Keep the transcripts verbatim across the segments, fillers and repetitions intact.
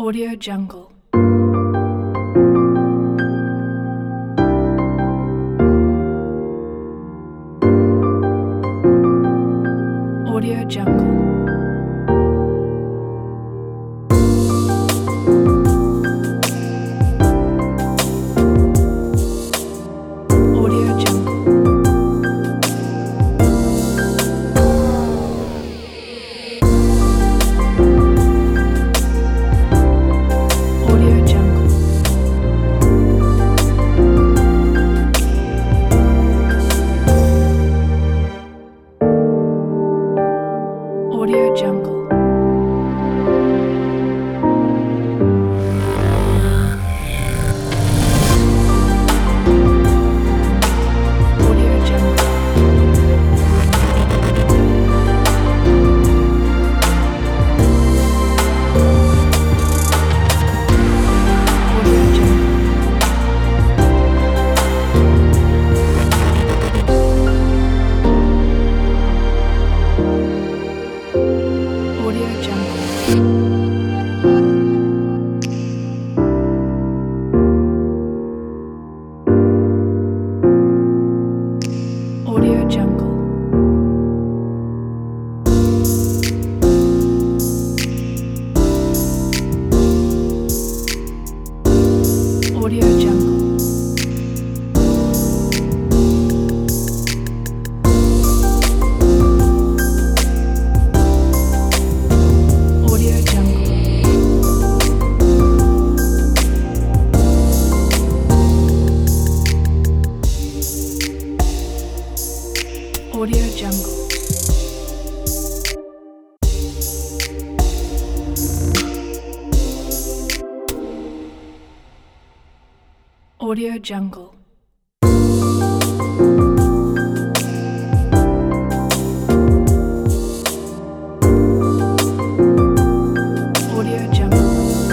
Audio Jungle. Audio Jungle. Audio Jungle. Audio Jungle. Audio Jungle. Audio Jungle. Audio Jungle. Audio Jungle. Audio Jungle. Audio Jungle. Audio Jungle. Audio Jungle. Audio Jungle. Audio Jungle.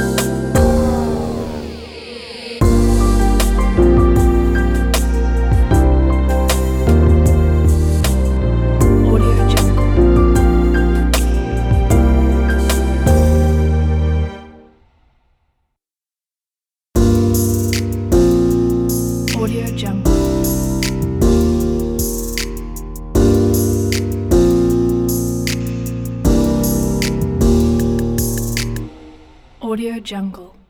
Audio Jungle. Audio Jungle. Audio Jungle.